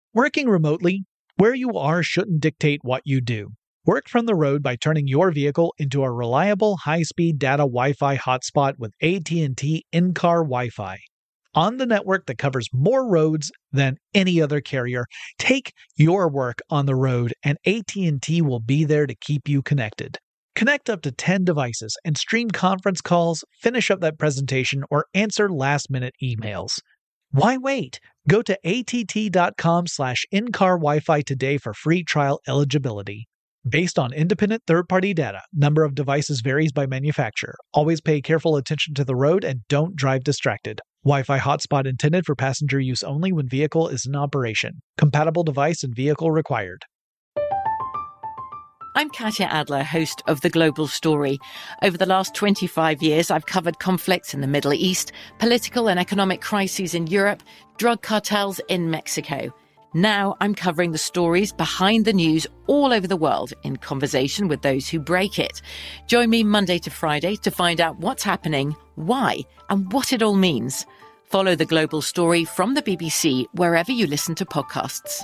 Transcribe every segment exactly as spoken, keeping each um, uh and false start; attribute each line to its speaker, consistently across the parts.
Speaker 1: Working remotely, where you are shouldn't dictate what you do. Work from the road by turning your vehicle into a reliable high-speed data Wi-Fi hotspot with A T and T in-car Wi-Fi. On the network that covers more roads than any other carrier, take your work on the road and A T and T will be there to keep you connected. Connect up to ten devices and stream conference calls, finish up that presentation, or answer last-minute emails. Why wait? Go to att.com slash in-car Wi-Fi today for free trial eligibility. Based on independent third-party data, number of devices varies by manufacturer. Always pay careful attention to the road and don't drive distracted. Wi-Fi hotspot intended for passenger use only when vehicle is in operation. Compatible device and vehicle required.
Speaker 2: I'm Katya Adler, host of The Global Story. Over the last twenty-five years, I've covered conflicts in the Middle East, political and economic crises in Europe, drug cartels in Mexico. Now I'm covering the stories behind the news all over the world in conversation with those who break it. Join me Monday to Friday to find out what's happening, why, and what it all means. Follow The Global Story from the B B C wherever you listen to podcasts.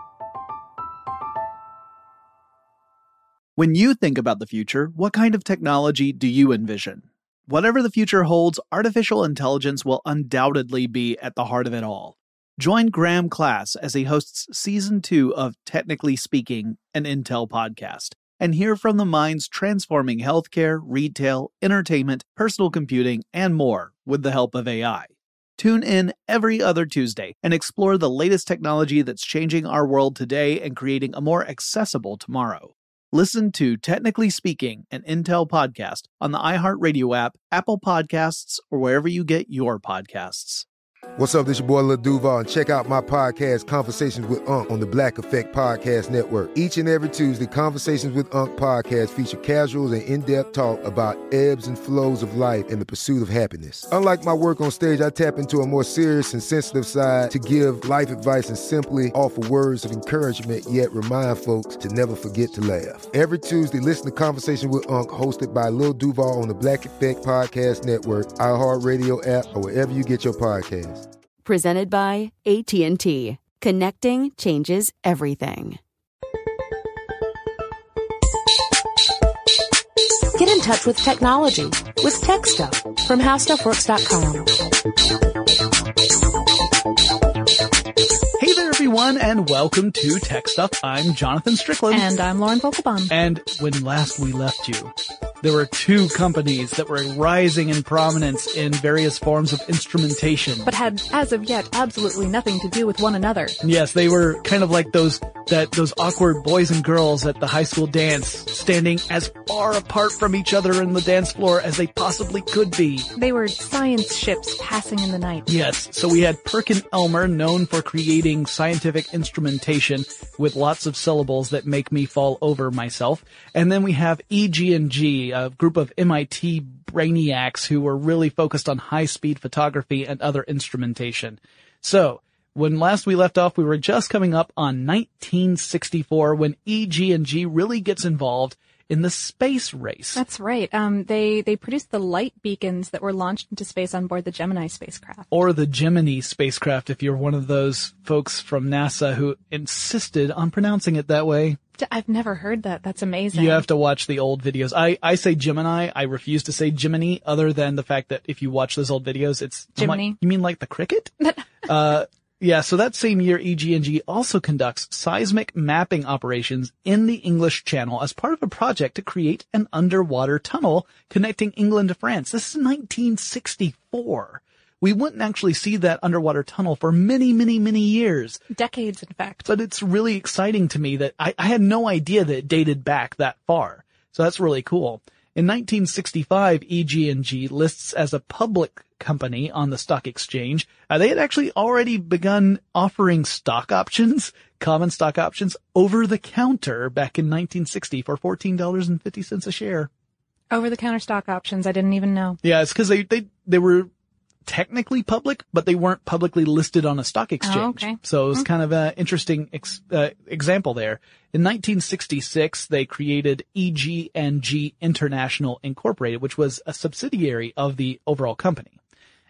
Speaker 3: When you think about the future, what kind of technology do you envision? Whatever the future holds, artificial intelligence will undoubtedly be at the heart of it all. Join Graham Class as he hosts Season two of Technically Speaking, an Intel podcast, and hear from the minds transforming healthcare, retail, entertainment, personal computing, and more with the help of A I. Tune in every other Tuesday and explore the latest technology that's changing our world today and creating a more accessible tomorrow. Listen to Technically Speaking, an Intel podcast on the iHeartRadio app, Apple Podcasts, or wherever you get your podcasts.
Speaker 4: What's up, this your boy Lil Duval, and check out my podcast, Conversations with Unc, on the Black Effect Podcast Network. Each and every Tuesday, Conversations with Unc podcast feature casual and in-depth talk about ebbs and flows of life and the pursuit of happiness. Unlike my work on stage, I tap into a more serious and sensitive side to give life advice and simply offer words of encouragement, yet remind folks to never forget to laugh. Every Tuesday, listen to Conversation with Unc, hosted by Lil Duval on the Black Effect Podcast Network, iHeartRadio app, or wherever you get your podcasts.
Speaker 5: Presented by A T and T. Connecting changes everything.
Speaker 6: Get in touch with technology with Tech Stuff from how stuff works dot com.
Speaker 3: Hey there, everyone, and welcome to Tech Stuff. I'm Jonathan Strickland.
Speaker 6: And I'm Lauren Vogelbaum.
Speaker 3: And when last we left you, there were two companies that were rising in prominence in various forms of instrumentation.
Speaker 6: But had, as of yet, absolutely nothing to do with one another.
Speaker 3: Yes, they were kind of like those that those awkward boys and girls at the high school dance, standing as far apart from each other in the dance floor as they possibly could be.
Speaker 6: They were science ships passing in the night.
Speaker 3: Yes, so we had Perkin-Elmer, known for creating scientific instrumentation with lots of syllables that make me fall over myself. And then we have E G and G, a group of M I T brainiacs who were really focused on high-speed photography and other instrumentation. So, when last we left off, we were just coming up on nineteen sixty-four when E G and G really gets involved in the space race.
Speaker 6: That's right. Um, they, they produced the light beacons that were launched into space on board the Gemini spacecraft.
Speaker 3: Or the Gemini spacecraft, if you're one of those folks from NASA who insisted on pronouncing it that way.
Speaker 6: I've never heard that. That's amazing.
Speaker 3: You have to watch the old videos. I, I say Gemini. I refuse to say Jiminy, other than the fact that if you watch those old videos, it's...
Speaker 6: Jiminy.
Speaker 3: Like, you mean like the cricket? uh, yeah, so that same year, E G and G also conducts seismic mapping operations in the English Channel as part of a project to create an underwater tunnel connecting England to France. This is nineteen sixty-four. We wouldn't actually see that underwater tunnel for many, many, many years.
Speaker 6: Decades, in fact.
Speaker 3: But it's really exciting to me that I, I had no idea that it dated back that far. So that's really cool. In nineteen sixty-five, E G and G lists as a public company on the stock exchange. Uh, they had actually already begun offering stock options, common stock options, over the counter back in nineteen sixty for fourteen dollars and fifty cents a share.
Speaker 6: Over-the-counter stock options. I didn't even know.
Speaker 3: Yeah, it's because they, they, they were technically public, but they weren't publicly listed on a stock exchange.
Speaker 6: Oh, okay.
Speaker 3: So it was
Speaker 6: Mm-hmm.
Speaker 3: kind of an interesting ex, uh, example there. In nineteen sixty-six, they created E G and G International Incorporated, which was a subsidiary of the overall company.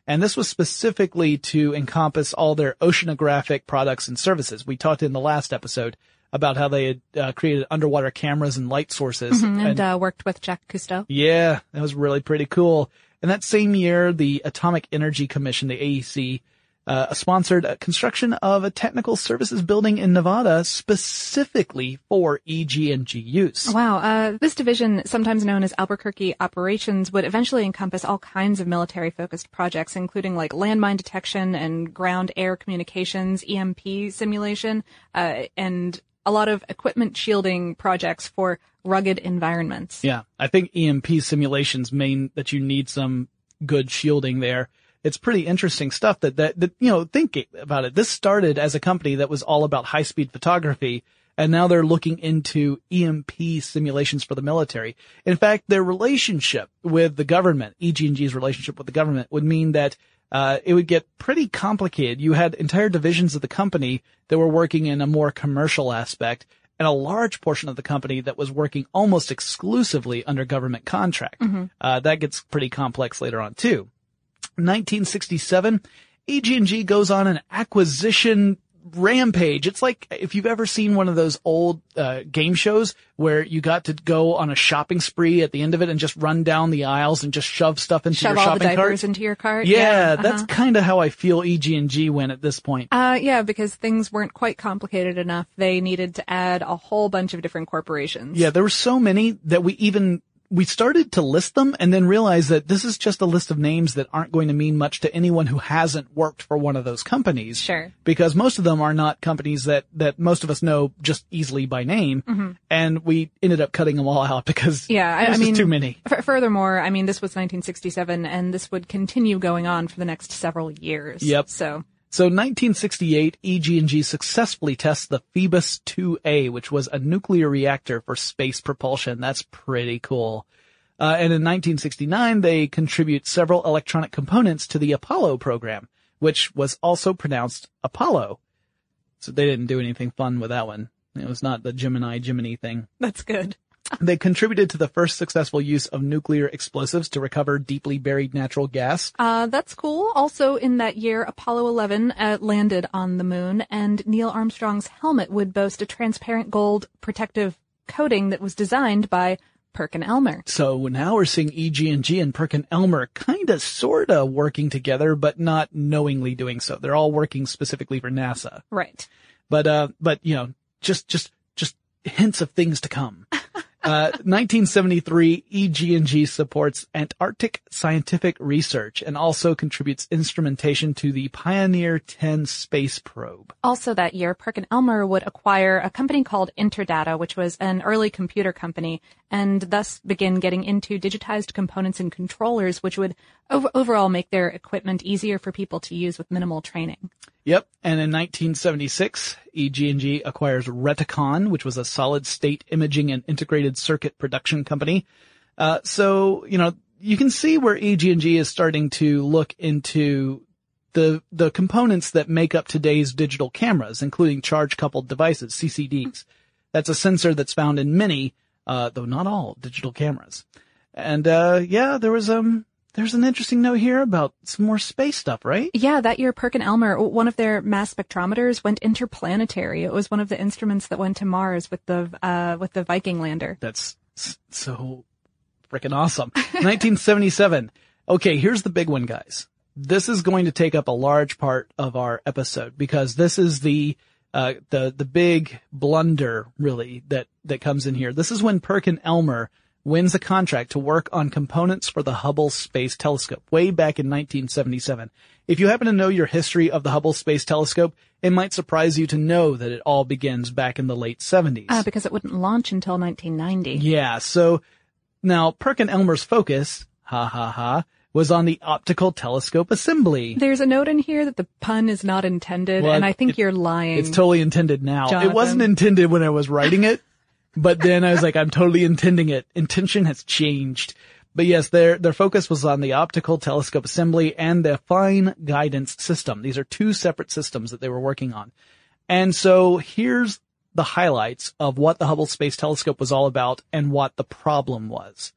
Speaker 3: And this was specifically to encompass all their oceanographic products and services. We talked in the last episode about how they had uh, created underwater cameras and light sources.
Speaker 6: Mm-hmm, and
Speaker 3: and
Speaker 6: uh, worked with Jacques Cousteau.
Speaker 3: Yeah, that was really pretty cool. And that same year, the Atomic Energy Commission, the A E C, uh, sponsored a construction of a technical services building in Nevada specifically for E G and G use.
Speaker 6: Wow. Uh, this division, sometimes known as Albuquerque Operations, would eventually encompass all kinds of military-focused projects, including like landmine detection and ground-air communications, E M P simulation, uh, and a lot of equipment shielding projects for rugged environments.
Speaker 3: Yeah, I think E M P simulations mean that you need some good shielding there. It's pretty interesting stuff that, that, that, you know, think about it. This started as a company that was all about high-speed photography, and now they're looking into E M P simulations for the military. In fact, their relationship with the government, E G and G's relationship with the government, would mean that uh it would get pretty complicated. You had entire divisions of the company that were working in a more commercial aspect, and a large portion of the company that was working almost exclusively under government contract. Mm-hmm. Uh, that gets pretty complex later on too. nineteen sixty-seven, E G and G goes on an acquisition rampage. It's like if you've ever seen one of those old uh, game shows where you got to go on a shopping spree at the end of it and just run down the aisles and just shove stuff into
Speaker 6: shove
Speaker 3: your shopping
Speaker 6: cart. Shove all the diapers
Speaker 3: cart.
Speaker 6: into your cart.
Speaker 3: Yeah,
Speaker 6: yeah uh-huh.
Speaker 3: That's kind of how I feel E G and G went at this point.
Speaker 6: Uh, yeah, because things weren't quite complicated enough. They needed to add a whole bunch of different corporations.
Speaker 3: Yeah, there were so many that we even we started to list them and then realized that this is just a list of names that aren't going to mean much to anyone who hasn't worked for one of those companies.
Speaker 6: Sure.
Speaker 3: Because most of them are not companies that, that most of us know just easily by name. Mm-hmm. And we ended up cutting them all out because
Speaker 6: yeah, I,
Speaker 3: there's
Speaker 6: I mean,
Speaker 3: just too many.
Speaker 6: F- furthermore, I mean, this was nineteen sixty-seven and this would continue going on for the next several years.
Speaker 3: Yep.
Speaker 6: So.
Speaker 3: So nineteen sixty-eight, E G and G successfully tests the Phoebus two A, which was a nuclear reactor for space propulsion. That's pretty cool. Uh, and in nineteen sixty-nine, they contribute several electronic components to the Apollo program, which was also pronounced Apollo. So they didn't do anything fun with that one. It was not the Gemini Gemini thing.
Speaker 6: That's good.
Speaker 3: They contributed to the first successful use of nuclear explosives to recover deeply buried natural gas.
Speaker 6: Uh, that's cool. Also in that year, Apollo eleven uh, landed on the moon, and Neil Armstrong's helmet would boast a transparent gold protective coating that was designed by Perkin-Elmer.
Speaker 3: So now we're seeing E G and G and Perkin-Elmer kind of sort of working together, but not knowingly doing so. They're all working specifically for NASA.
Speaker 6: Right.
Speaker 3: But, uh, but, you know, just, just, just hints of things to come. Uh, nineteen seventy-three, E G and G supports Antarctic scientific research and also contributes instrumentation to the Pioneer ten space probe.
Speaker 6: Also that year, Perkin-Elmer would acquire a company called Interdata, which was an early computer company, and thus begin getting into digitized components and controllers, which would ov- overall make their equipment easier for people to use with minimal training.
Speaker 3: Yep. And in nineteen seventy-six, E G and G acquires Reticon, which was a solid-state imaging and integrated circuit production company. Uh, so, you know, you can see where E G and G is starting to look into the the components that make up today's digital cameras, including charge-coupled devices, C C Ds. That's a sensor that's found in many, uh, though not all, digital cameras. And, uh, yeah, there was, um, there's an interesting note here about some more space stuff, right?
Speaker 6: Yeah, that year, Perkin-Elmer, one of their mass spectrometers went interplanetary. It was one of the instruments that went to Mars with the, uh, with the Viking lander.
Speaker 3: That's so freaking awesome. nineteen seventy-seven. Okay, here's the big one, guys. This is going to take up a large part of our episode because this is the, uh, the, the big blunder, really, that, that comes in here. This is when Perkin-Elmer wins a contract to work on components for the Hubble Space Telescope way back in nineteen seventy-seven. If you happen to know your history of the Hubble Space Telescope, it might surprise you to know that it all begins back in the late seventies.
Speaker 6: Uh, because it wouldn't launch until nineteen ninety.
Speaker 3: Yeah, so now Perkin-Elmer's focus, ha ha ha, was on the optical telescope assembly.
Speaker 6: There's a note in here that the pun is not intended,
Speaker 3: well,
Speaker 6: and I think
Speaker 3: it,
Speaker 6: you're lying.
Speaker 3: It's totally intended now.
Speaker 6: Jonathan.
Speaker 3: It wasn't intended when I was writing it. But then I was like, I'm totally intending it. Intention has changed. But yes, their, their focus was on the optical telescope assembly and the fine guidance system. These are two separate systems that they were working on. And so here's the highlights of what the Hubble Space Telescope was all about and what the problem was.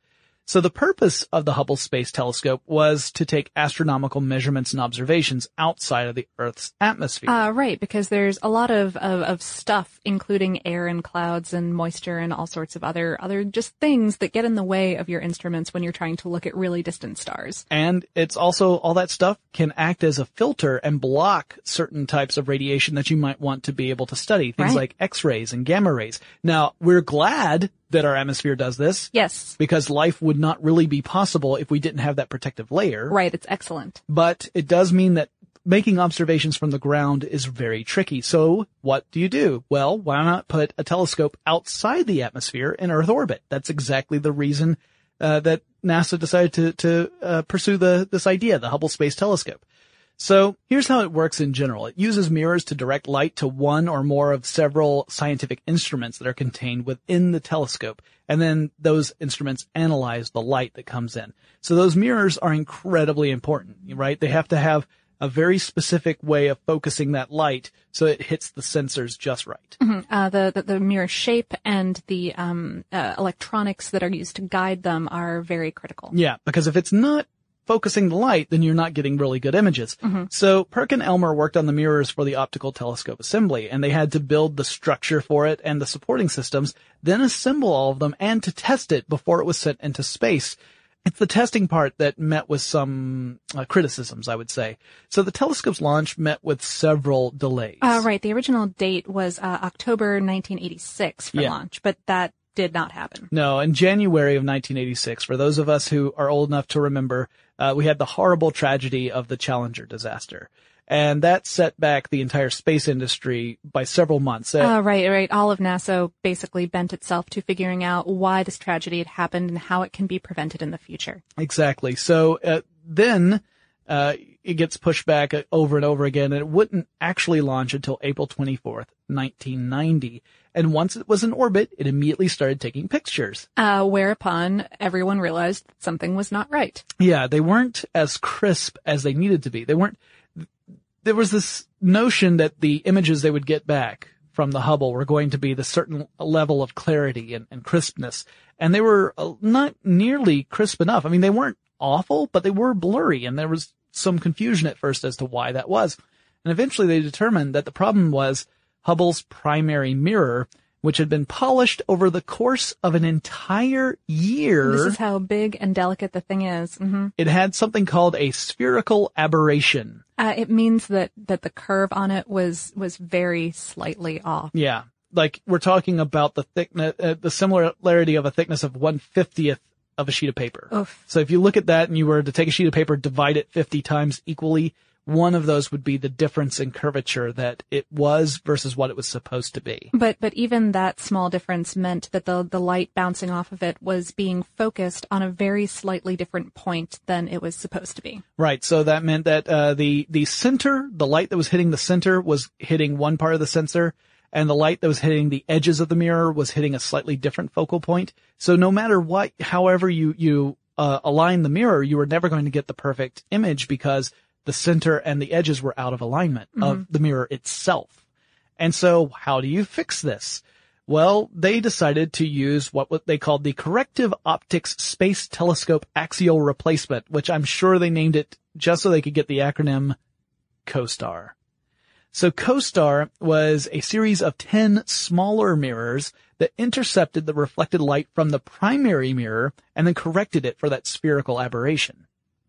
Speaker 3: So the purpose of the Hubble Space Telescope was to take astronomical measurements and observations outside of the Earth's atmosphere.
Speaker 6: Uh, right, because there's a lot of, of, of stuff, including air and clouds and moisture and all sorts of other, other just things that get in the way of your instruments when you're trying to look at really distant stars.
Speaker 3: And it's also, all that stuff can act as a filter and block certain types of radiation that you might want to be able to study, things
Speaker 6: Right.
Speaker 3: like X-rays and gamma rays. Now, we're glad that our atmosphere does this.
Speaker 6: Yes.
Speaker 3: Because life would not really be possible if we didn't have that protective layer.
Speaker 6: Right, it's excellent.
Speaker 3: But it does mean that making observations from the ground is very tricky. So what do you do? Well, why not put a telescope outside the atmosphere in Earth orbit? That's exactly the reason uh, that NASA decided to to uh, pursue the this idea, the Hubble Space Telescope. So here's how it works in general. It uses mirrors to direct light to one or more of several scientific instruments that are contained within the telescope. And then those instruments analyze the light that comes in. So those mirrors are incredibly important, right? They have to have a very specific way of focusing that light so it hits the sensors just right.
Speaker 6: Mm-hmm. Uh, the, the, the mirror shape and the, um, uh, electronics that are used to guide them are very critical.
Speaker 3: Yeah, because if it's not focusing the light, then you're not getting really good images.
Speaker 6: Mm-hmm.
Speaker 3: So Perkin Elmer worked on the mirrors for the optical telescope assembly, and they had to build the structure for it and the supporting systems, then assemble all of them and to test it before it was sent into space. It's the testing part that met with some uh, criticisms, I would say. So the telescope's launch met with several delays.
Speaker 6: Uh, right. The original date was uh, October nineteen eighty-six for
Speaker 3: Yeah.
Speaker 6: launch, but that did not happen.
Speaker 3: No, in January of nineteen eighty-six, for those of us who are old enough to remember, uh, we had the horrible tragedy of the Challenger disaster. And that set back the entire space industry by several months. Uh,
Speaker 6: Uh, right, right. All of NASA basically bent itself to figuring out why this tragedy had happened and how it can be prevented in the future.
Speaker 3: Exactly. So uh, then uh it gets pushed back over and over again, and it wouldn't actually launch until April twenty-fourth, nineteen ninety. And once it was in orbit, it immediately started taking pictures.
Speaker 6: Uh, whereupon everyone realized that something was not right.
Speaker 3: Yeah, they weren't as crisp as they needed to be. They weren't. There was this notion that the images they would get back from the Hubble were going to be the certain level of clarity and, and crispness, and they were uh, not nearly crisp enough. I mean, they weren't awful, but they were blurry, and there was some confusion at first as to why that was. And eventually they determined that the problem was Hubble's primary mirror, which had been polished over the course of an entire year.
Speaker 6: This is how big and delicate the thing is. Mm-hmm.
Speaker 3: It had something called a spherical aberration.
Speaker 6: Uh, it means that, that the curve on it was, was very slightly off.
Speaker 3: Yeah. Like we're talking about the thickness, uh, the similarity of a thickness of one fiftieth of a sheet of paper.
Speaker 6: Oof.
Speaker 3: So if you look at that and you were to take a sheet of paper, divide it fifty times equally, one of those would be the difference in curvature that it was versus what it was supposed to be.
Speaker 6: But, but even that small difference meant that the, the light bouncing off of it was being focused on a very slightly different point than it was supposed to be.
Speaker 3: Right. So that meant that, uh, the, the center, the light that was hitting the center was hitting one part of the sensor, and the light that was hitting the edges of the mirror was hitting a slightly different focal point. So no matter what, however you, you, uh, align the mirror, you were never going to get the perfect image because the center and the edges were out of alignment mm-hmm. of the mirror itself. And so how do you fix this? Well, they decided to use what, what they called the Corrective Optics Space Telescope Axial Replacement, which I'm sure they named it just so they could get the acronym COSTAR. So COSTAR was a series of ten smaller mirrors that intercepted the reflected light from the primary mirror and then corrected it for that spherical aberration.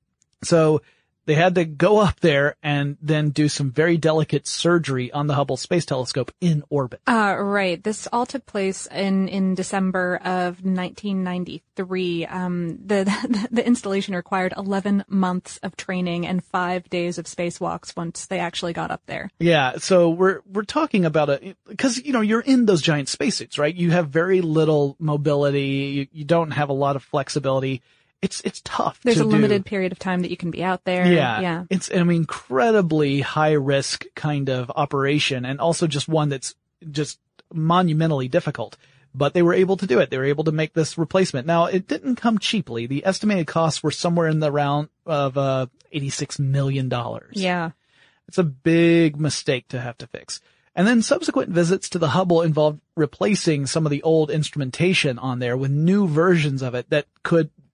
Speaker 3: So they had to go up there and then do some very delicate surgery on the Hubble Space Telescope in orbit.
Speaker 6: Uh, right. This all took place in, in December of nineteen ninety-three. Um, the, the, the installation required eleven months of training and five days of spacewalks once they actually got up there.
Speaker 3: Yeah. So we're, we're talking about a, cause, you know, you're in those giant spacesuits, right? You have very little mobility. You, you don't have a lot of flexibility. It's, it's tough.
Speaker 6: There's
Speaker 3: to
Speaker 6: a limited
Speaker 3: do.
Speaker 6: period of time that you can be out there.
Speaker 3: Yeah.
Speaker 6: Yeah.
Speaker 3: It's an incredibly high risk kind of operation, and also just one that's just monumentally difficult. But they were able to do it. They were able to make this replacement. Now, it didn't come cheaply. The estimated costs were somewhere in the round of, uh, eighty-six million dollars.
Speaker 6: Yeah.
Speaker 3: It's a big mistake to have to fix. And then subsequent visits to the Hubble involved replacing some of the old instrumentation on there with new versions of it that could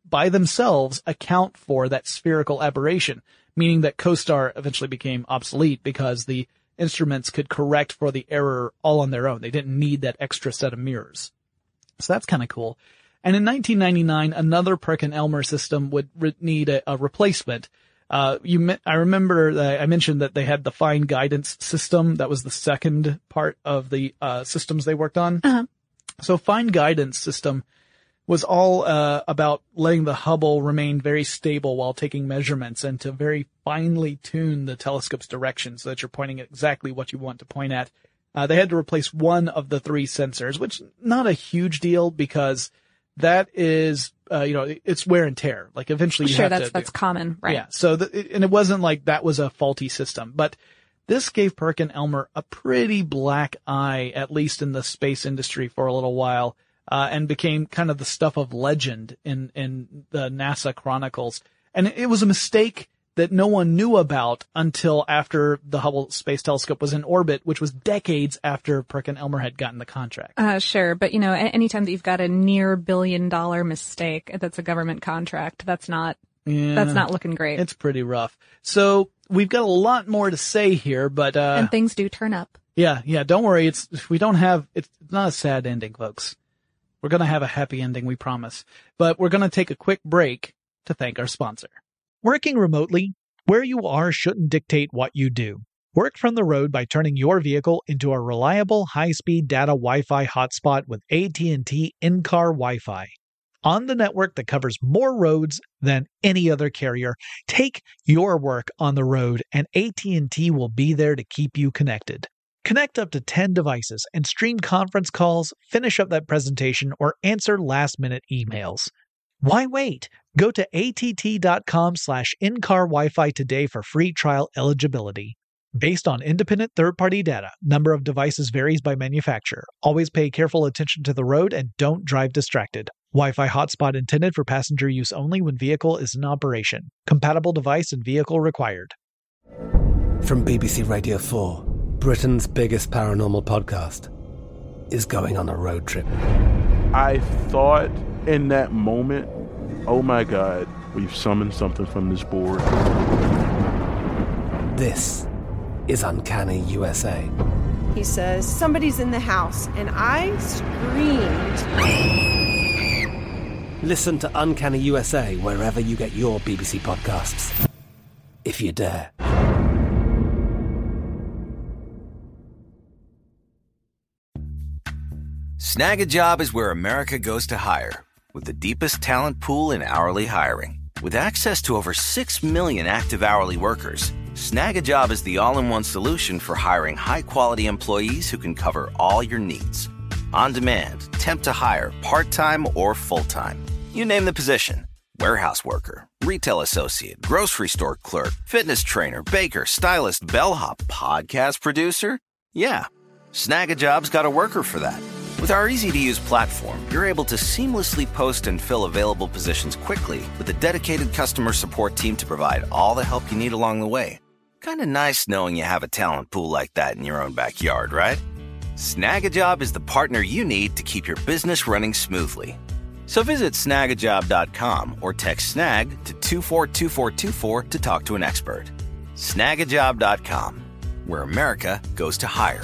Speaker 3: by themselves account for that spherical aberration, meaning that CoStar eventually became obsolete because the instruments could correct for the error all on their own. They didn't need that extra set of mirrors. So that's kind of cool. And in nineteen ninety-nine, another Perkin-Elmer system would re- need a, a replacement. Uh, you, me- I remember that I mentioned that they had the fine guidance system. That was the second part of the, uh, systems they worked on.
Speaker 6: Uh-huh.
Speaker 3: So fine guidance system was all, uh, about letting the Hubble remain very stable while taking measurements and to very finely tune the telescope's direction so that you're pointing at exactly what you want to point at. Uh, they had to replace one of the three sensors, which not a huge deal because that is, uh, you know, it's wear and tear. Like eventually you
Speaker 6: sure,
Speaker 3: have
Speaker 6: that's,
Speaker 3: to.
Speaker 6: that's common, right?
Speaker 3: Yeah. So, the, and it wasn't like that was a faulty system, but this gave Perkin-Elmer a pretty black eye, at least in the space industry for a little while, uh, and became kind of the stuff of legend in, in the NASA chronicles. And it was a mistake that no one knew about until after the Hubble Space Telescope was in orbit, which was decades after Perkin-Elmer had gotten the contract.
Speaker 6: Uh, sure. But, you know, anytime that you've got a near billion dollar mistake that's a government contract, that's not,
Speaker 3: Yeah,
Speaker 6: that's not looking great.
Speaker 3: it's pretty rough. So we've got a lot more to say here, but, uh,
Speaker 6: and things do turn up.
Speaker 3: yeah, yeah, don't worry. It's, we don't have, it's not a sad ending, folks. We're going to have a happy ending, we promise. But we're going to take a quick break to thank our sponsor.
Speaker 1: Working remotely, where you are shouldn't dictate what you do. Work from the road by turning your vehicle into a reliable high-speed data Wi-Fi hotspot with A T and T in-car Wi-Fi. On the network that covers more roads than any other carrier, take your work on the road and A T and T will be there to keep you connected. Connect up to ten devices and stream conference calls, finish up that presentation, or answer last-minute emails. Why wait? Go to att.com slash in-car Wi-Fi today for free trial eligibility. Based on independent third-party data, number of devices varies by manufacturer. Always pay careful attention to the road and don't drive distracted. Wi-Fi hotspot intended for passenger use only when vehicle is in operation. Compatible device and vehicle required.
Speaker 7: From B B C Radio four, Britain's biggest paranormal podcast is going on a road trip.
Speaker 8: I thought in that moment, oh my God, we've summoned something from this board.
Speaker 7: This is Uncanny U S A.
Speaker 9: He says, somebody's in the house, and I screamed.
Speaker 7: Listen to Uncanny U S A wherever you get your B B C podcasts, if you dare.
Speaker 10: Snag a Job is where America goes to hire, with the deepest talent pool in hourly hiring. With access to over six million active hourly workers, Snag a Job is the all-in-one solution for hiring high-quality employees who can cover all your needs. On demand, temp to hire, part-time or full-time. You name the position. Warehouse worker, retail associate, grocery store clerk, fitness trainer, baker, stylist, bellhop, podcast producer. Yeah, Snag a Job's got a worker for that. With our easy-to-use platform, you're able to seamlessly post and fill available positions quickly with a dedicated customer support team to provide all the help you need along the way. Kind of nice knowing you have a talent pool like that in your own backyard, right? Snag a Job is the partner you need to keep your business running smoothly. So visit snag a job dot com or text snag to two four two four two four to talk to an expert. snag a job dot com, where America goes to hire.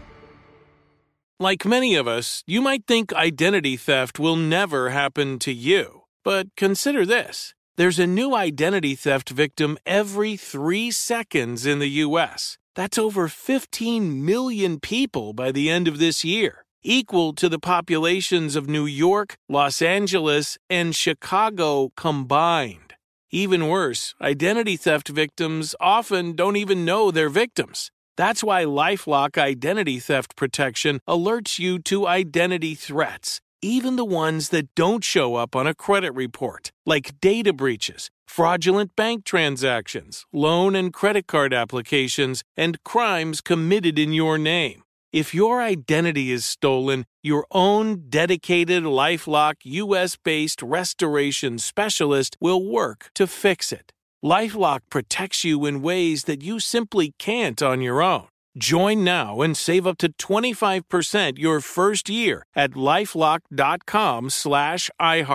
Speaker 11: Like many of us, you might think identity theft will never happen to you. But consider this. There's a new identity theft victim every three seconds in the U S. That's over fifteen million people by the end of this year, equal to the populations of New York, Los Angeles, and Chicago combined. Even worse, identity theft victims often don't even know they're victims. That's why LifeLock Identity Theft Protection alerts you to identity threats, even the ones that don't show up on a credit report, like data breaches, fraudulent bank transactions, loan and credit card applications, and crimes committed in your name. If your identity is stolen, your own dedicated LifeLock U S-based restoration specialist will work to fix it. LifeLock protects you in ways that you simply can't on your own. Join now and save up to twenty-five percent your first year at LifeLock.com slash iHeart.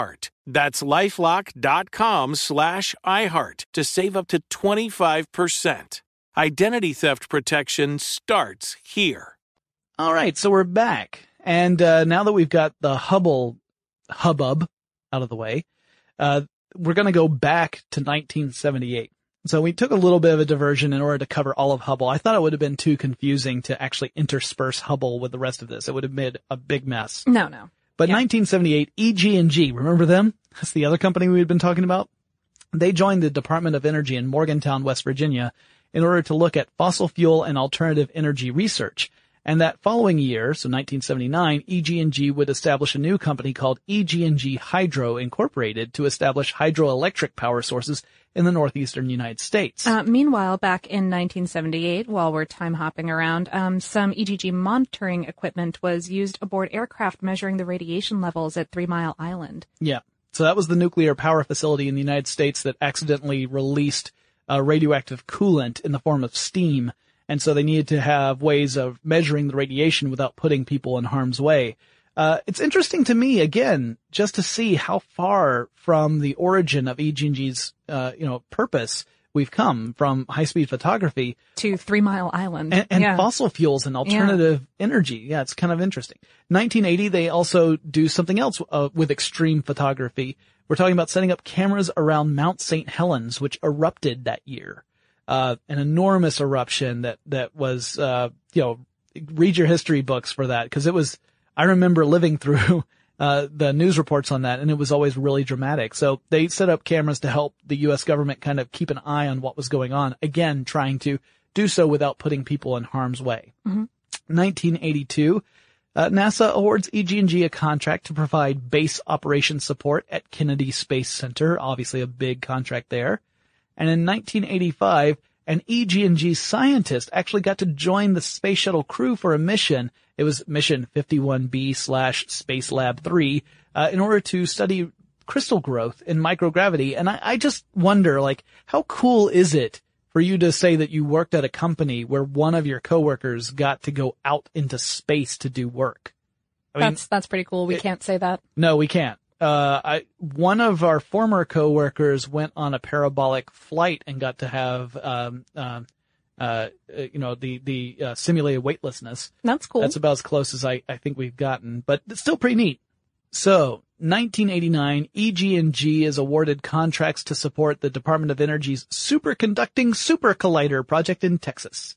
Speaker 11: That's LifeLock.com slash iHeart to save up to twenty-five percent. Identity theft protection starts here.
Speaker 3: All right, so we're back. And uh, now that we've got the Hubble hubbub out of the way, uh, we're going to go back to nineteen seventy-eight. So we took a little bit of a diversion in order to cover all of Hubble. I thought it would have been too confusing to actually intersperse Hubble with the rest of this. It would have made a big mess.
Speaker 6: No, no.
Speaker 3: But
Speaker 6: Yeah.
Speaker 3: nineteen seventy-eight, E G and G, remember them? That's the other company we had been talking about. They joined the Department of Energy in Morgantown, West Virginia, in order to look at fossil fuel and alternative energy research. And that following year, so nineteen seventy-nine, E G and G would establish a new company called E G and G Hydro Incorporated to establish hydroelectric power sources in the northeastern United States.
Speaker 6: Uh, meanwhile, back in nineteen seventy-eight, while we're time hopping around, um, some E G G monitoring equipment was used aboard aircraft measuring the radiation levels at Three Mile Island.
Speaker 3: Yeah. So that was the nuclear power facility in the United States that accidentally released uh, radioactive coolant in the form of steam. And so they needed to have ways of measuring the radiation without putting people in harm's way. Uh, it's interesting to me, again, just to see how far from the origin of E G and G's, uh, you know, purpose we've come from high-speed photography
Speaker 6: to Three Mile Island
Speaker 3: and, and
Speaker 6: yeah.
Speaker 3: fossil fuels and alternative yeah. energy. Yeah, it's kind of interesting. nineteen eighty, they also do something else uh, with extreme photography. We're talking about setting up cameras around Mount Saint Helens, which erupted that year. Uh, an enormous eruption that, that was, uh, you know, read your history books for that, because it was, I remember living through, uh, the news reports on that, and it was always really dramatic. So they set up cameras to help the U S government kind of keep an eye on what was going on, again, trying to do so without putting people in harm's way.
Speaker 6: Mm-hmm.
Speaker 3: nineteen eighty-two, uh, NASA awards E G and G a contract to provide base operations support at Kennedy Space Center, obviously a big contract there. And in nineteen eighty-five, an E G and G scientist actually got to join the space shuttle crew for a mission. It was mission fifty-one B slash Space Lab three, uh, in order to study crystal growth in microgravity. And I, I just wonder, like, how cool is it for you to say that you worked at a company where one of your coworkers got to go out into space to do work? I mean,
Speaker 6: that's, that's pretty cool. We
Speaker 3: it,
Speaker 6: can't say that.
Speaker 3: No, we can't. Uh, I, one of our former coworkers went on a parabolic flight and got to have, um, um, uh, you know, the, the, uh, simulated weightlessness.
Speaker 6: That's cool.
Speaker 3: That's about as close as I, I think we've gotten, but it's still pretty neat. So, nineteen eighty-nine, E G and G is awarded contracts to support the Department of Energy's superconducting super collider project in Texas.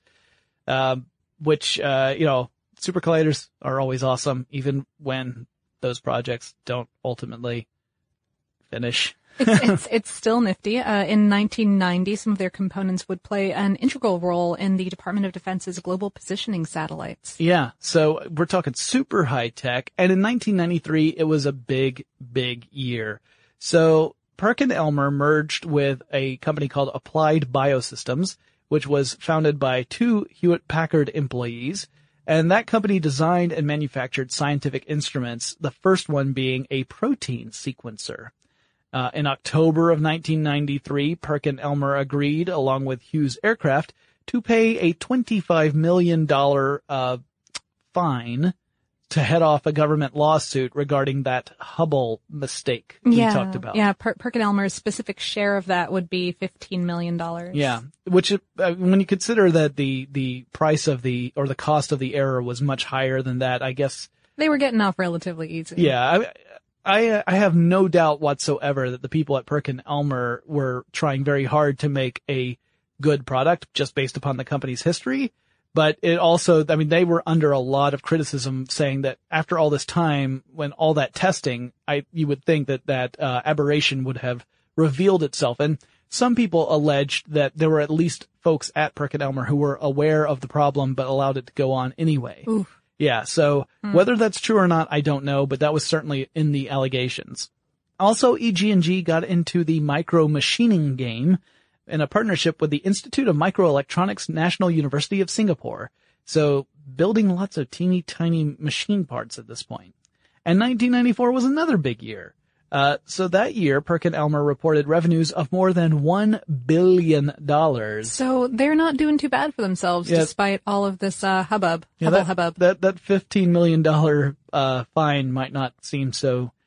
Speaker 3: Um, which, uh, you know, super colliders are always awesome, even when those projects don't ultimately finish.
Speaker 6: it's, it's, it's still nifty. Uh, in nineteen ninety, some of their components would play an integral role in the Department of Defense's global positioning satellites.
Speaker 3: Yeah. So we're talking super high tech. And in nineteen ninety-three, it was a big, big year. So PerkinElmer merged with a company called Applied Biosystems, which was founded by two Hewlett-Packard employees. And that company designed and manufactured scientific instruments, the first one being a protein sequencer. Uh, in October of nineteen ninety-three, PerkinElmer agreed, along with Hughes Aircraft, to pay a twenty-five million dollars uh, fine to head off a government lawsuit regarding that Hubble mistake we
Speaker 6: yeah,
Speaker 3: talked about.
Speaker 6: Yeah, per- PerkinElmer's specific share of that would be fifteen million dollars.
Speaker 3: Yeah, which, uh, when you consider that the, the price of the, or the cost of the error was much higher than that, I guess.
Speaker 6: They were getting off relatively easy.
Speaker 3: Yeah, I, I, I have no doubt whatsoever that the people at PerkinElmer were trying very hard to make a good product just based upon the company's history. But it also, I mean, they were under a lot of criticism saying that after all this time, when all that testing, I, you would think that that, uh, aberration would have revealed itself. And some people alleged that there were at least folks at PerkinElmer who were aware of the problem, but allowed it to go on anyway.
Speaker 6: Oof.
Speaker 3: Yeah. So hmm. whether that's true or not, I don't know, but that was certainly in the allegations. Also, E G and G got into the micro machining game in a partnership with the Institute of Microelectronics, National University of Singapore. So building lots of teeny tiny machine parts at this point. And nineteen ninety-four was another big year. Uh, so that year, PerkinElmer reported revenues of more than one billion dollars.
Speaker 6: So they're not doing too bad for themselves, yeah. despite all of this, uh, hubbub,
Speaker 3: yeah,
Speaker 6: hubble
Speaker 3: that,
Speaker 6: hubbub.
Speaker 3: That, that fifteen million dollars, uh, fine might not seem so,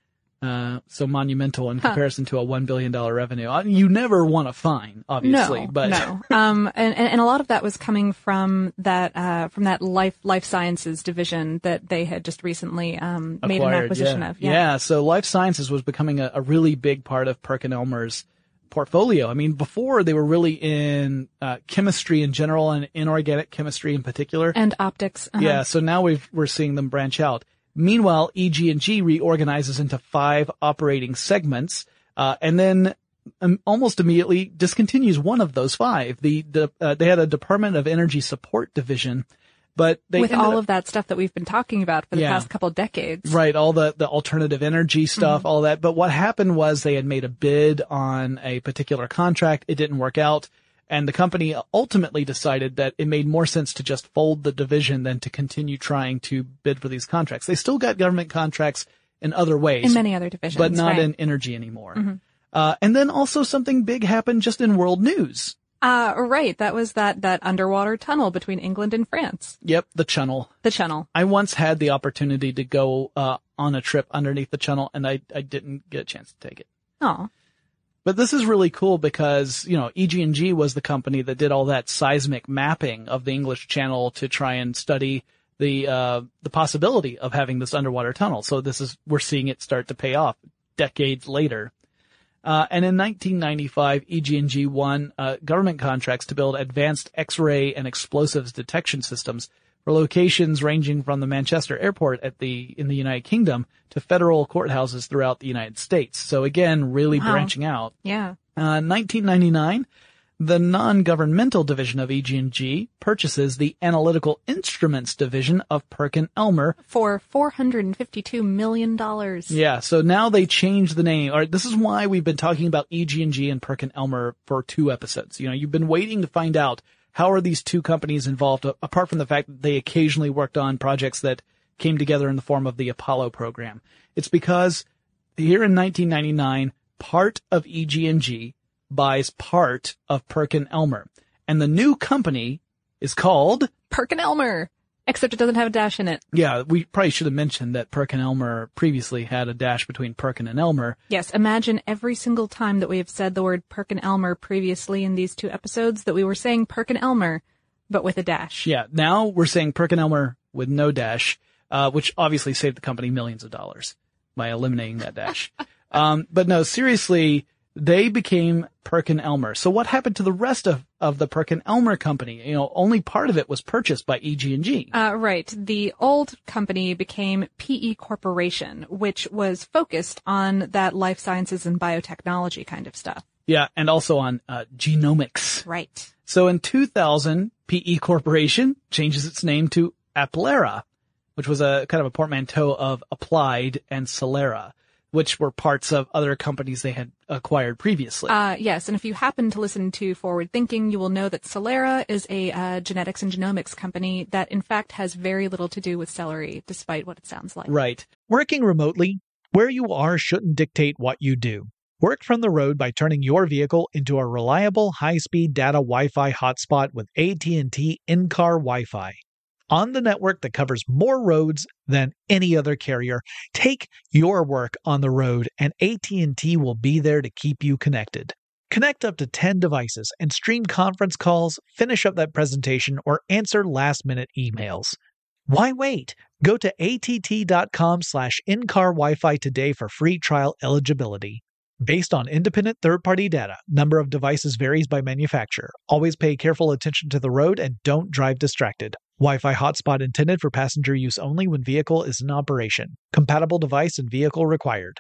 Speaker 3: uh, so monumental in comparison huh. to a one billion dollars revenue. You never want a fine, obviously.
Speaker 6: No,
Speaker 3: but
Speaker 6: no. um, and, and a lot of that was coming from that uh, from that life life sciences division that they had just recently um, made an acquisition
Speaker 3: yeah.
Speaker 6: of. Yeah.
Speaker 3: yeah, so life sciences was becoming a, a really big part of PerkinElmer's portfolio. I mean, before they were really in uh, chemistry in general and inorganic chemistry in particular.
Speaker 6: And optics. Uh-huh.
Speaker 3: Yeah, so now we've, we're seeing them branch out. Meanwhile, E G and G reorganizes into five operating segments, uh, and then um, almost immediately discontinues one of those five. The, the uh, they had a Department of Energy Support division, but they
Speaker 6: with all
Speaker 3: up,
Speaker 6: of that stuff that we've been talking about for the yeah, past couple of decades.
Speaker 3: Right, all the, the alternative energy stuff, mm-hmm. all that. But what happened was they had made a bid on a particular contract. It didn't work out. And the company ultimately decided that it made more sense to just fold the division than to continue trying to bid for these contracts. They still got government contracts in other ways.
Speaker 6: In many other divisions.
Speaker 3: But not
Speaker 6: right.
Speaker 3: in energy anymore.
Speaker 6: Mm-hmm.
Speaker 3: Uh, and then also something big happened just in world news.
Speaker 6: Uh, right. That was that, that underwater tunnel between England and France.
Speaker 3: Yep, the Channel.
Speaker 6: The Channel.
Speaker 3: I once had the opportunity to go, uh, on a trip underneath the Channel, and I, I didn't get a chance to take it.
Speaker 6: Oh.
Speaker 3: But this is really cool because, you know, E G and G was the company that did all that seismic mapping of the English Channel to try and study the, uh, the possibility of having this underwater tunnel. So this is, we're seeing it start to pay off decades later. Uh, and in nineteen ninety-five, E G and G won, uh, government contracts to build advanced X-ray and explosives detection systems for locations ranging from the Manchester airport at the, in the United Kingdom to federal courthouses throughout the United States. So again, really wow. branching out.
Speaker 6: Yeah.
Speaker 3: Uh, nineteen ninety-nine, the non-governmental division of E G and G purchases the analytical instruments division of PerkinElmer
Speaker 6: for four hundred fifty-two million dollars.
Speaker 3: Yeah. So now they changed the name. All right. This is why we've been talking about E G and G and PerkinElmer for two episodes. You know, you've been waiting to find out how are these two companies involved, apart from the fact that they occasionally worked on projects that came together in the form of the Apollo program. It's because here in nineteen ninety-nine, part of E G and G buys part of PerkinElmer. And the new company is called
Speaker 6: PerkinElmer, except it doesn't have a dash in it.
Speaker 3: Yeah, we probably should have mentioned that PerkinElmer previously had a dash between Perkin and Elmer.
Speaker 6: Yes, imagine every single time that we have said the word PerkinElmer previously in these two episodes that we were saying PerkinElmer, but with a dash.
Speaker 3: Yeah, now we're saying PerkinElmer with no dash, uh, which obviously saved the company millions of dollars by eliminating that dash. um, but no, seriously, they became PerkinElmer. So what happened to the rest of, of the PerkinElmer company? You know, only part of it was purchased by E G and G.
Speaker 6: Uh, right. The old company became P E Corporation, which was focused on that life sciences and biotechnology kind of stuff.
Speaker 3: Yeah, and also on uh, genomics.
Speaker 6: Right.
Speaker 3: So in two thousand, P E Corporation changes its name to Aplera, which was a kind of a portmanteau of Applied and Celera, which were parts of other companies they had acquired previously.
Speaker 6: Uh, yes, and if you happen to listen to Forward Thinking, you will know that Celera is a uh, genetics and genomics company that, in fact, has very little to do with celery, despite what it sounds like.
Speaker 3: Right.
Speaker 1: Working remotely, where you are shouldn't dictate what you do. Work from the road by turning your vehicle into a reliable, high-speed data Wi-Fi hotspot with A T and T in-car Wi-Fi. On the network that covers more roads than any other carrier, take your work on the road and A T and T will be there to keep you connected. Connect up to ten devices and stream conference calls, finish up that presentation, or answer last-minute emails. Why wait? Go to att.com slash in-car Wi-Fi today for free trial eligibility. Based on independent third-party data, number of devices varies by manufacturer. Always pay careful attention to the road and don't drive distracted. Wi-Fi hotspot intended for passenger use only when vehicle is in operation. Compatible device and vehicle required.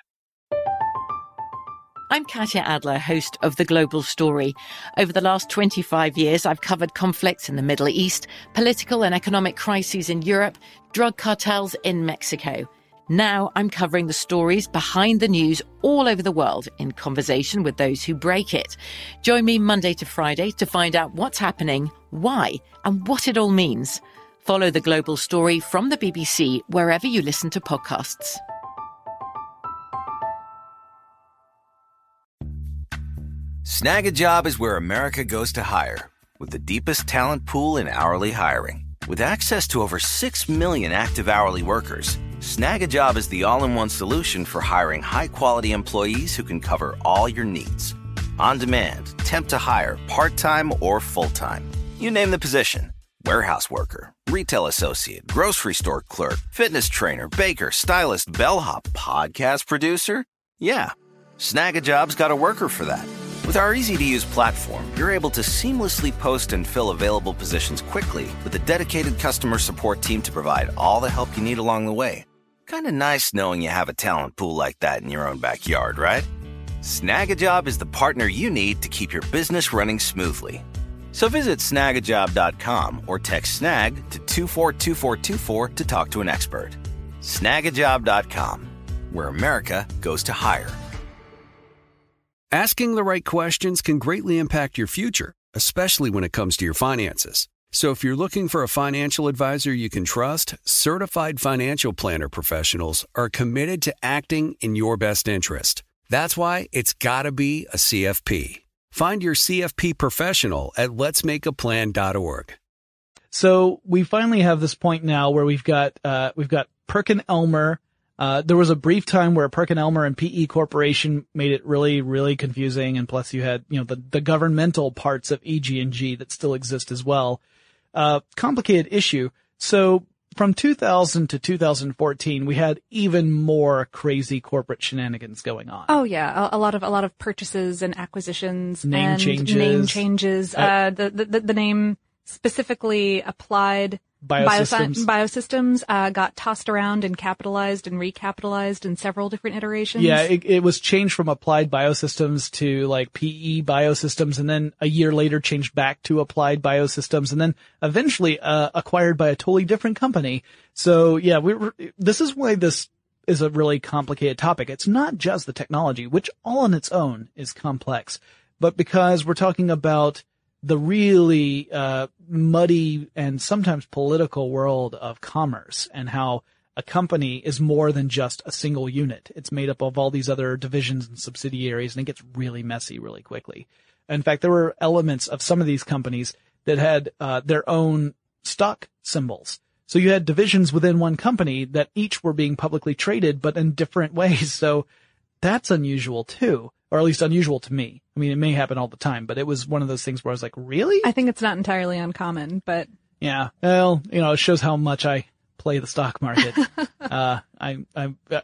Speaker 2: I'm Katya Adler, host of The Global Story. Over the last twenty-five years, I've covered conflicts in the Middle East, political and economic crises in Europe, drug cartels in Mexico. Now I'm covering the stories behind the news all over the world in conversation with those who break it. Join me Monday to Friday to find out what's happening, why, and what it all means. Follow The Global Story from the B B C wherever you listen to podcasts.
Speaker 10: Snag a Job is where America goes to hire, with the deepest talent pool in hourly hiring. With access to over six million active hourly workers, Snagajob is the all-in-one solution for hiring high-quality employees who can cover all your needs. On demand, temp to hire, part-time or full-time. You name the position. Warehouse worker, retail associate, grocery store clerk, fitness trainer, baker, stylist, bellhop, podcast producer. Yeah, Snagajob's got a worker for that. With our easy-to-use platform, you're able to seamlessly post and fill available positions quickly with a dedicated customer support team to provide all the help you need along the way. Kind of nice knowing you have a talent pool like that in your own backyard, right? Snagajob is the partner you need to keep your business running smoothly. So visit snag a job dot com or text snag to two four two four two four to talk to an expert. snag a job dot com, where America goes to hire.
Speaker 12: Asking the right questions can greatly impact your future, especially when it comes to your finances. So if you're looking for a financial advisor you can trust, certified financial planner professionals are committed to acting in your best interest. That's why it's got to be a C F P. Find your C F P professional at lets make a plan dot org.
Speaker 3: So we finally have this point now where we've got uh we've got PerkinElmer. Uh there was a brief time where PerkinElmer and P E Corporation made it really really confusing, and plus you had, you know, the the governmental parts of E G and G that still exist as well. Uh complicated issue. So from two thousand to two thousand fourteen, we had even more crazy corporate shenanigans going on.
Speaker 6: Oh yeah, a, a lot of a lot of purchases and acquisitions,
Speaker 3: name
Speaker 6: and
Speaker 3: changes,
Speaker 6: name changes. Uh, uh, the, the the name specifically Applied
Speaker 3: Biosystems,
Speaker 6: Biosystems uh, got tossed around and capitalized and recapitalized in several different iterations.
Speaker 3: Yeah, it, it was changed from Applied Biosystems to like P E Biosystems, and then a year later changed back to Applied Biosystems, and then eventually uh, acquired by a totally different company. So yeah, we were, this is why this is a really complicated topic. It's not just the technology, which all on its own is complex, but because we're talking about the really uh muddy and sometimes political world of commerce, and how a company is more than just a single unit. It's made up of all these other divisions and subsidiaries, and it gets really messy really quickly. In fact, there were elements of some of these companies that had uh their own stock symbols. So you had divisions within one company that each were being publicly traded, but in different ways. So that's unusual too. Or at least unusual to me. I mean, it may happen all the time, but it was one of those things where I was like, really?
Speaker 6: I think it's not entirely uncommon, but.
Speaker 3: Yeah. Well, you know, it shows how much I play the stock market. uh, I, I, I,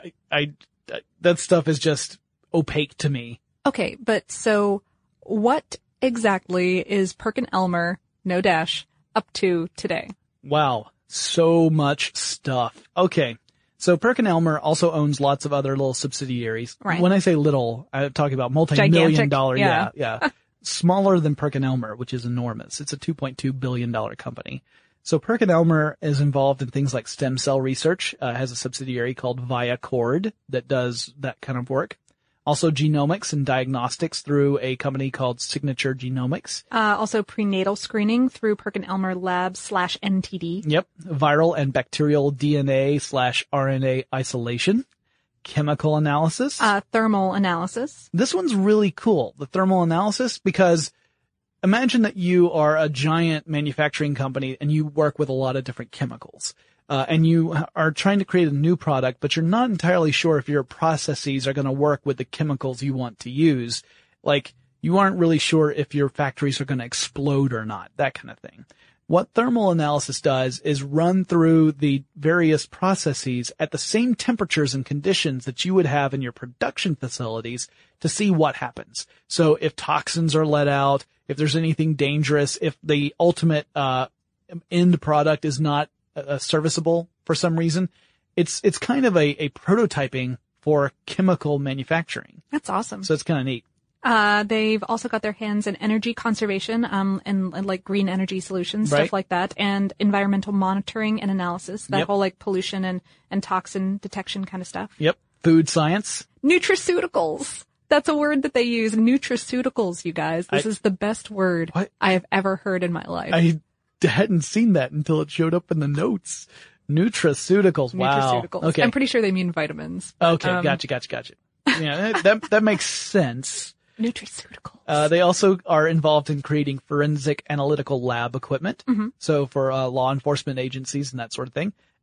Speaker 3: I, I, that stuff is just opaque to me.
Speaker 6: Okay. But so what exactly is PerkinElmer, no dash, up to today?
Speaker 3: Wow. So much stuff. Okay. So PerkinElmer also owns lots of other little subsidiaries.
Speaker 6: Right.
Speaker 3: When I say little, I'm talking about multi-million
Speaker 6: Gigantic,
Speaker 3: dollar.
Speaker 6: yeah.
Speaker 3: Yeah. yeah. Smaller than PerkinElmer, which is enormous. It's a two point two billion dollars company. So PerkinElmer is involved in things like stem cell research, uh, has a subsidiary called ViaCord that does that kind of work. Also genomics and diagnostics through a company called Signature Genomics.
Speaker 6: Uh, also prenatal screening through PerkinElmer Labs slash N T D.
Speaker 3: Yep. Viral and bacterial D N A slash R N A isolation. Chemical analysis.
Speaker 6: Uh, thermal analysis.
Speaker 3: This one's really cool, the thermal analysis, because imagine that you are a giant manufacturing company and you work with a lot of different chemicals. Uh, and you are trying to create a new product, but you're not entirely sure if your processes are going to work with the chemicals you want to use. Like, you aren't really sure if your factories are going to explode or not, that kind of thing. What thermal analysis does is run through the various processes at the same temperatures and conditions that you would have in your production facilities to see what happens. So if toxins are let out, if there's anything dangerous, if the ultimate uh end product is not Uh, serviceable for some reason. It's, it's kind of a, a prototyping for chemical manufacturing.
Speaker 6: That's awesome.
Speaker 3: So it's kind of neat.
Speaker 6: Uh, they've also got their hands in energy conservation, um, and, and like green energy solutions,
Speaker 3: Right.
Speaker 6: stuff like that, and environmental monitoring and analysis, that
Speaker 3: Yep.
Speaker 6: whole like pollution and, and toxin detection kind of stuff.
Speaker 3: Yep. Food science.
Speaker 6: Nutraceuticals. That's a word that they use. Nutraceuticals, you guys. This
Speaker 3: I-
Speaker 6: is the best word
Speaker 3: What?
Speaker 6: I have ever heard in my life.
Speaker 3: I hadn't seen that until it showed up in the notes. Nutraceuticals. Wow.
Speaker 6: Nutraceuticals.
Speaker 3: Okay.
Speaker 6: I'm pretty sure they mean vitamins. but,
Speaker 3: Okay.
Speaker 6: um,
Speaker 3: Gotcha. Gotcha. Gotcha. Yeah. That, that, that makes sense.
Speaker 6: Nutraceuticals.
Speaker 3: Uh, they also are involved in creating forensic analytical lab equipment.
Speaker 6: Mhm.
Speaker 3: So for, uh, law enforcement agencies and that sort of thing.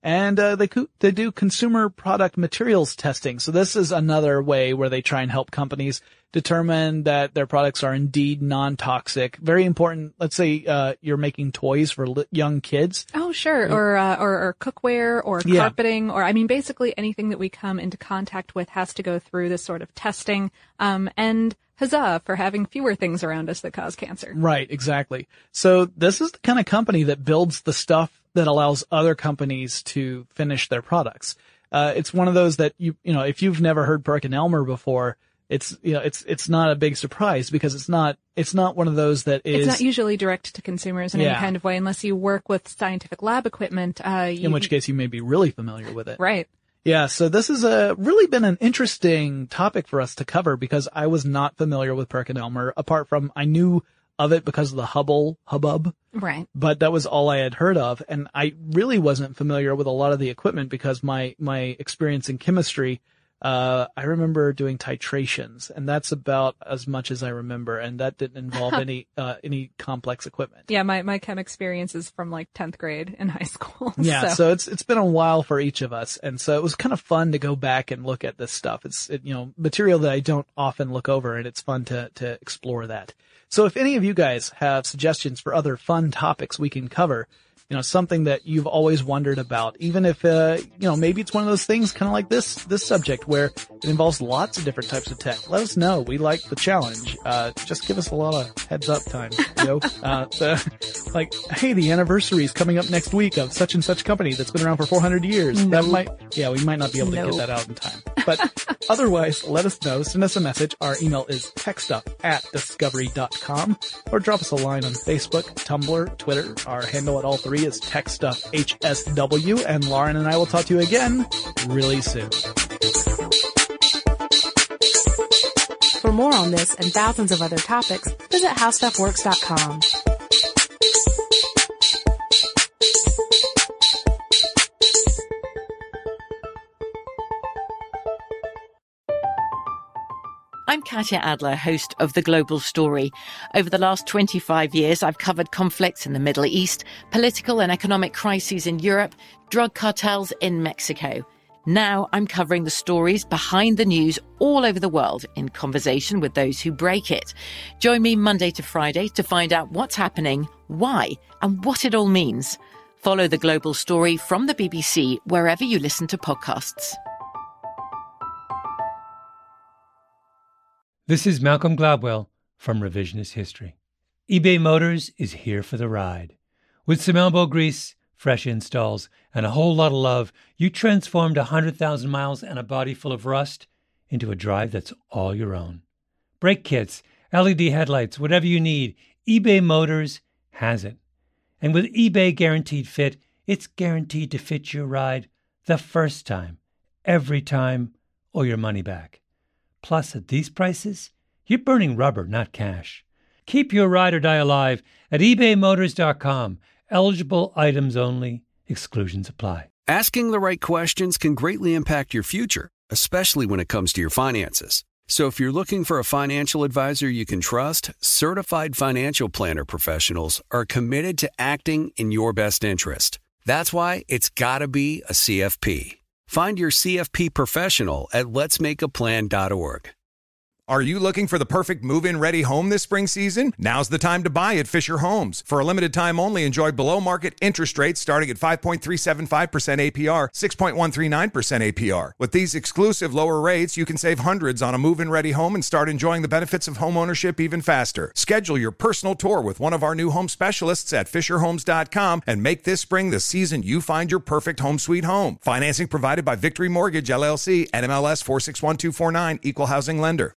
Speaker 3: And uh, they co- they do consumer product materials testing. So this is another way where they try and help companies determine that their products are indeed non-toxic. Very important. Let's say uh, you're making toys for li- young kids.
Speaker 6: Oh, sure. Or, uh, or or cookware or
Speaker 3: Yeah.
Speaker 6: carpeting, or I mean, basically anything that we come into contact with has to go through this sort of testing. Um, and huzzah for having fewer things around us that cause cancer.
Speaker 3: Right, exactly. So this is the kind of company that builds the stuff that allows other companies to finish their products. Uh, it's one of those that you, you know, if you've never heard PerkinElmer before, it's, you know, it's, it's not a big surprise because it's not, it's not one of those that is.
Speaker 6: It's not usually direct to consumers in
Speaker 3: Yeah.
Speaker 6: any kind of way unless you work with scientific lab equipment. Uh, you,
Speaker 3: in which case you may be really familiar with it.
Speaker 6: Right.
Speaker 3: Yeah, so this has uh, really been an interesting topic for us to cover because I was not familiar with PerkinElmer, apart from I knew of it because of the Hubble hubbub,
Speaker 6: Right.
Speaker 3: but that was all I had heard of, and I really wasn't familiar with a lot of the equipment because my my experience in chemistry, uh, I remember doing titrations, and that's about as much as I remember, and that didn't involve any uh, any complex equipment.
Speaker 6: Yeah, my, my chem experience is from like tenth grade in high school.
Speaker 3: Yeah,
Speaker 6: so.
Speaker 3: so it's it's been a while for each of us, and so it was kind of fun to go back and look at this stuff. It's it, you know material that I don't often look over, and it's fun to to explore that. So if any of you guys have suggestions for other fun topics we can cover, you know, something that you've always wondered about, even if, uh, you know, maybe it's one of those things kind of like this, this subject where it involves lots of different types of tech. Let us know. We like the challenge. Uh, just give us a lot of heads up time, you know, uh, so, like, hey, the anniversary is coming up next week of such and such company that's been around for four hundred years.
Speaker 6: Nope.
Speaker 3: That might, yeah, we might not be able to
Speaker 6: Nope.
Speaker 3: get that out in time, but otherwise, let us know. Send us a message. Our email is techstuff at discovery dot com or drop us a line on Facebook, Tumblr, Twitter. Our handle at all three is TechStuffHSW, and Lauren and I will talk to you again really soon.
Speaker 13: For more on this and thousands of other topics, visit how stuff works dot com.
Speaker 2: I'm Katya Adler, host of The Global Story. Over the last twenty-five years, I've covered conflicts in the Middle East, political and economic crises in Europe, drug cartels in Mexico. Now I'm covering the stories behind the news all over the world in conversation with those who break it. Join me Monday to Friday to find out what's happening, why, and what it all means. Follow The Global Story from the B B C wherever you listen to podcasts.
Speaker 14: This is Malcolm Gladwell from Revisionist History. eBay Motors is here for the ride. With some elbow grease, fresh installs, and a whole lot of love, you transformed one hundred thousand miles and a body full of rust into a drive that's all your own. Brake kits, L E D headlights, whatever you need, eBay Motors has it. And with eBay Guaranteed Fit, it's guaranteed to fit your ride the first time, every time, or your money back. Plus, at these prices, you're burning rubber, not cash. Keep your ride or die alive at ebay motors dot com. Eligible items only. Exclusions apply.
Speaker 12: Asking the right questions can greatly impact your future, especially when it comes to your finances. So if you're looking for a financial advisor you can trust, certified financial planner professionals are committed to acting in your best interest. That's why it's got to be a C F P. Find your C F P professional at lets make a plan dot org.
Speaker 15: Are you looking for the perfect move-in ready home this spring season? Now's the time to buy at Fisher Homes. For a limited time only, enjoy below-market interest rates starting at five point three seven five percent A P R, six point one three nine percent A P R. With these exclusive lower rates, you can save hundreds on a move-in ready home and start enjoying the benefits of homeownership even faster. Schedule your personal tour with one of our new home specialists at fisher homes dot com and make this spring the season you find your perfect home sweet home. Financing provided by Victory Mortgage, L L C, N M L S four six one two four nine, Equal Housing Lender.